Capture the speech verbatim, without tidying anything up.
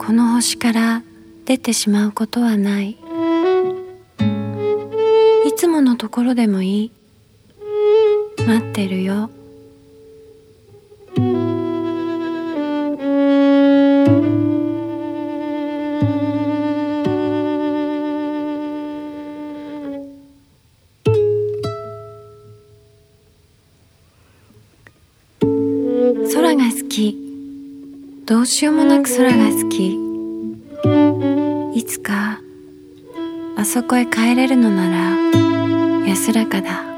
この星から出てしまうことはない。いつものところでもいい。待ってるよ。空が好き。どうしようもなく空が好き。いつかあそこへ帰れるのなら安らかだ。